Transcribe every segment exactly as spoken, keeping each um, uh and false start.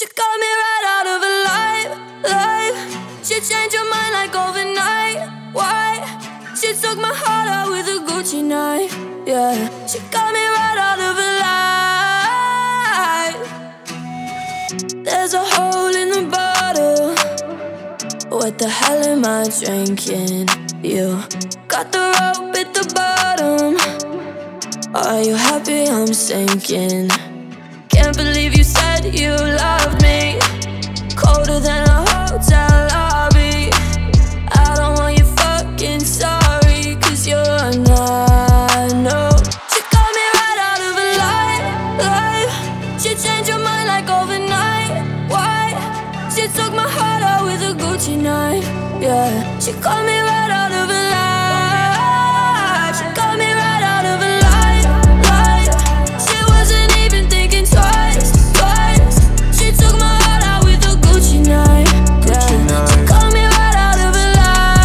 She got me right out of a life, life. She changed your mind like overnight. Why? She took my heart out with a Gucci knife. Yeah, she got me right out of a life. There's a hole in the bottle. What the hell am I drinking? You got the rope at the bottom. Are you happy I'm sinking? Can't believe you said you loved me. Colder than a hotel lobby. I don't want you fucking sorry, cause you're not, no. She got me right out of a life, life. She changed your mind like overnight. Why? She took my heart out with a Gucci knife. Yeah, she got me right out of a life. She got me right out of a life, life. She wasn't even thinking twice, twice. She took my heart out with a Gucci knife. Yeah, she got me right out of a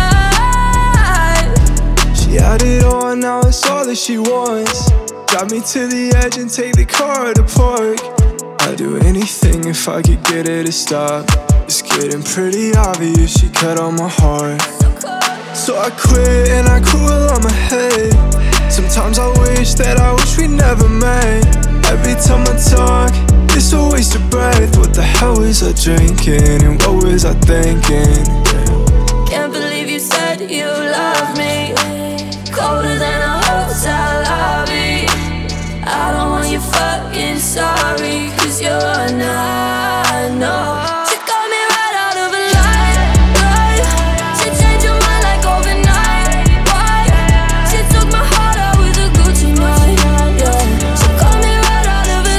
life. She had it all, now it's all that she wants. Drive me to the edge and take the car to park. I'd do anything if I could get her to stop. It's getting pretty obvious she cut on my heart. So I quit and I cool on my head. Sometimes I wish that I wish we never met. Every time I talk, it's a waste of breath. What the hell was I drinking and what was I thinking? Can't believe you said you love me. Colder than a hotel lobby. I don't want you fucking sorry, cause you're not, no. She got me right out of a life, life. She changed your mind like overnight. Why? She took my heart out with a Gucci knife. Yeah, she got me right out of a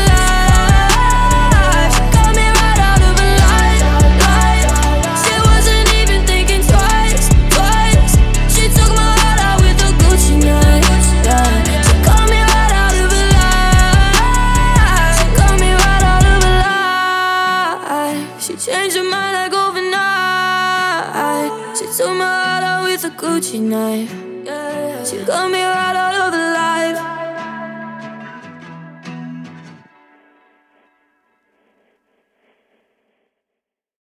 life. She got me right out of a life, life. She wasn't even thinking twice, twice. She took my heart out with a Gucci knife. Yeah, she got me right out of a life. She got me right out of a life. She changed her mind like overnight. She took my heart out with a Gucci knife. Yeah, she got me right out